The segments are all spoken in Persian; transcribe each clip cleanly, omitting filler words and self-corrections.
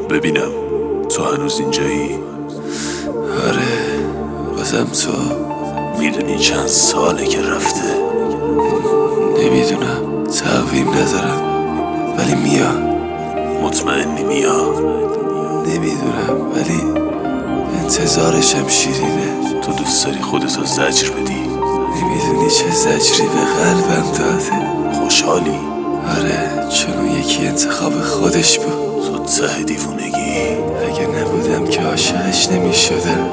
ببینم تو هنوز اینجایی؟ آره بازم تو. میدونی چند ساله که رفته؟ نمیدونم، تقویم ندارم ولی میاد. مطمئنی میاد؟ نمیدونم ولی انتظارشم شیرینه. تو دوست داری خودتو زجر بدی؟ نمیدونی چه زجری به قلبم داده. خوشحالی؟ آره چون اون یکی انتخاب خودش بود. تو ته دیوونگی. اگه نبودم که عاشقش نمیشدم.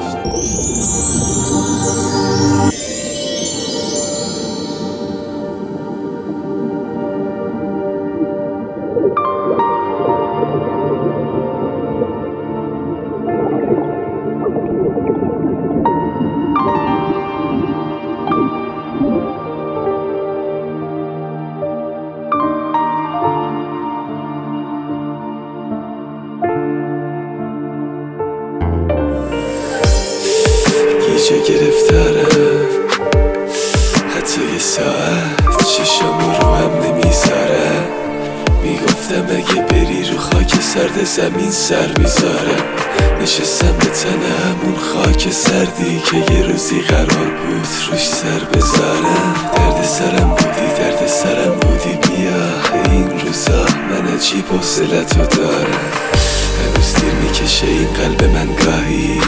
چه گرفتارم، حتی یه ساعت چشم رو هم نمیذارم. میگفتم اگه بری رو خاک سرد زمین سر میذارم. نشستم به تن همون خاک سردی که یه روزی قرار بود روش سر بذارم. درد سرم بودی بیا این روزا. من عجیب حوصلتو دارم. هنوز دیر میکشه این قلب من گاهی.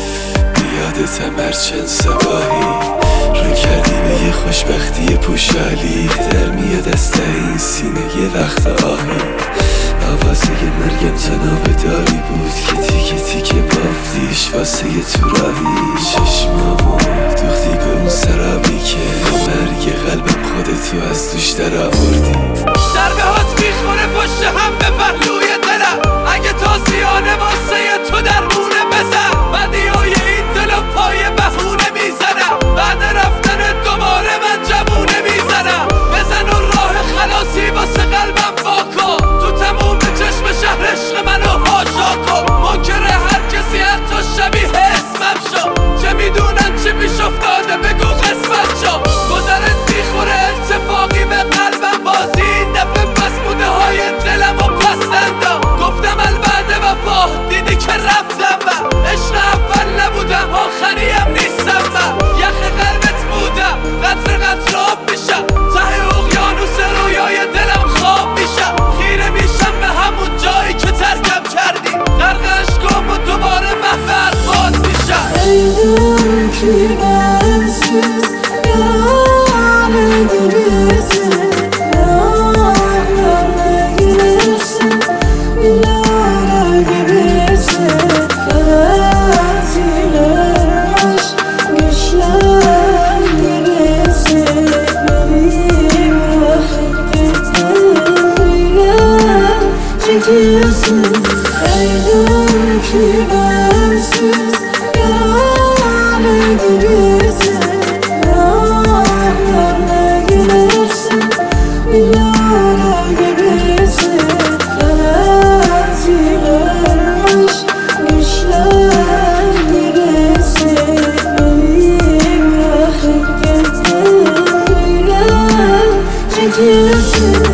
یادتم هر چند صباحی رو کردی به یه خوشبختی پوشالی. در میاد از ته این سینه یه وقت آهی. آوازه مرگم تناب داری بود که تیکه تیکه بافتیش واسه یه تو راهی. چشمامو دوختی به اون سرابی که مرگ قلبم خودتو از توش در آوردی. ضربه هات میخوره پشت هم به پهلوی دلم. اگه تازیانه واسه تو درمونه بزن. بدیای این دل و پای بهونه میزنم. بعد رفتن دوباره من جوونه میزنم. بزن و راه خلاصی واسه قلبم واکن. تو تموم چشم شهر عشق منو هاشا کن. منکر هر کسی حتی شبیه اسمم شو. چه میدونن چی پیش افتاده بگو قسمت شو. گذرت میخوره اتفاقی به قلبم بازی. این دفعه پس بوده های دلم و پس نندم. گفتم البته وفا دیدی که رفتم من. عشق اول نبودم آخریم نیستم من. یخ قلبت بودم قطر آب میشم. ته اقیانوس رویای دلم خواب میشم. خیره میشم به همون جایی که ترکم کردی. غرق عشقم و دوباره محور باز میشم. ایدون که برسیز یادم بیرسه. یادم نگیرسه بیاره گیرسه. فرازیلش گشلم گیرسه. ببین وقتی دلم چیزی. ایدون که برسیز یادم بیرسه. یادم نگیرسه بیاره گیرسه. فرازیلش گشلم گیرسه. ببین وقتی دلم چیزی.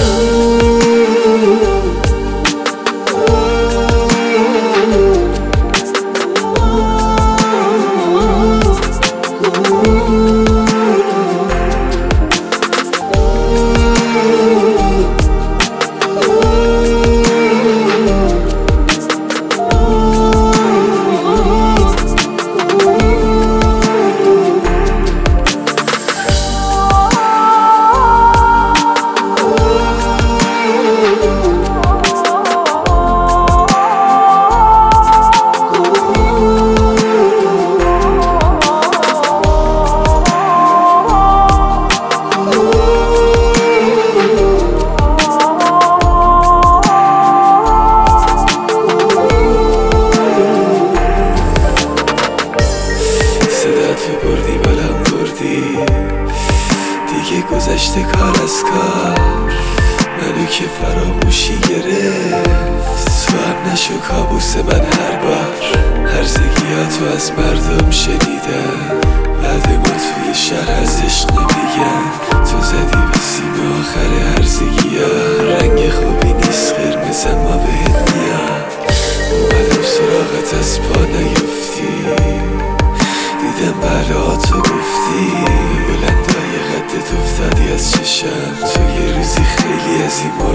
دیگه گذشته کار از کار. منو که فراموشی گرفت. تو هم نشو کابوس من هر بار. هرزگیاتو از مردم شنیدم. بعد ما توی شهر از عشق نمیگن. تو زدی به سیم آخر هرزگیا. رنگ خوبی نیست قرمز اما بهت میاد.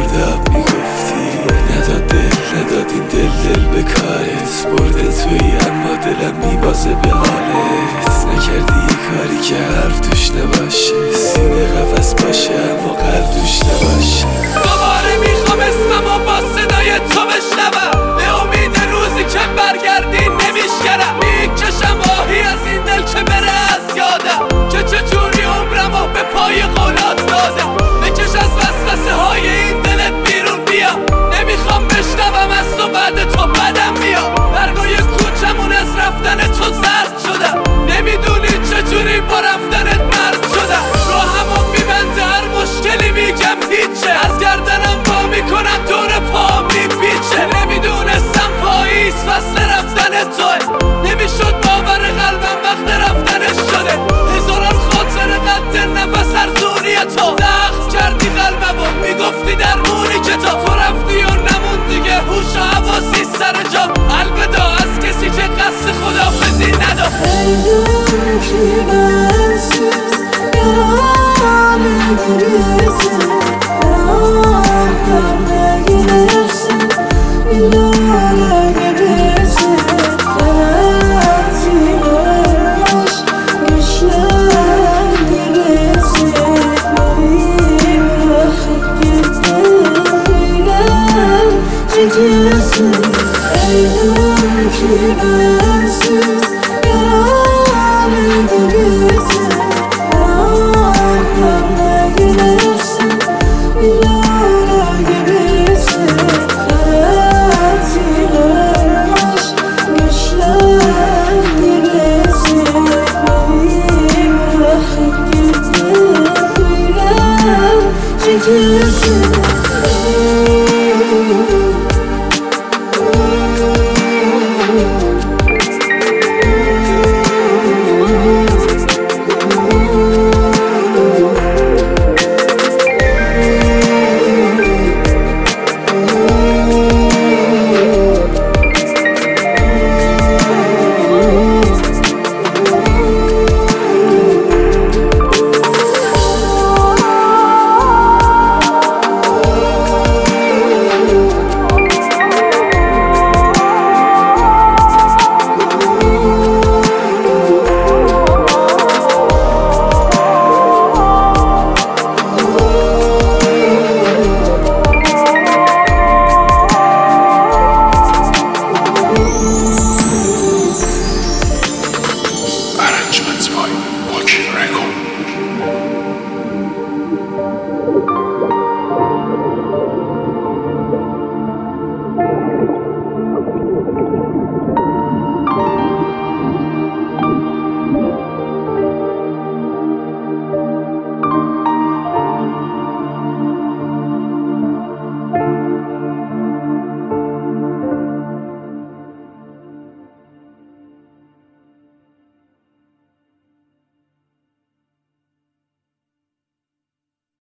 کردم میگفتی نداد دل نداد این دل به کارت برده توی اما دلم میبازه به حالت نکردی یه کاری که حرف توش نباشه سینه قفس باشه اما قلب توش نباشه دوباره میخوام اسممو با صدای تو بشنوم به امید روزی که برگردی نمیشکنم میکشم آهی از این دل که بره از یادم که چجوری عمرمو به پای قولات دادم بکش از وسوسه های این دلت بیرون بیا نمیخوام بشنوم از تو بعد تو بدم میاد برگای کوچمون از رفتن تو زرد شدم نمیدونی چجوری با رفتنت مرد شدم رو همون میبنده هر مشکلی میگم هیچه از گردنم پا میکنم دور پا میپیچه نمیدونستم پاییز فصل رفتن توه نمیشد باور قلبم وقت رفتنش شده هزاران خاطر قد نفس ارزونی تو زخم کردی قلبمو میگفتی درمونی که تو رفتی و نمون دیگه هوش و حواسی سر جا البدا از کسی که قصد خدافزی نداد Arrangements by Walking Record.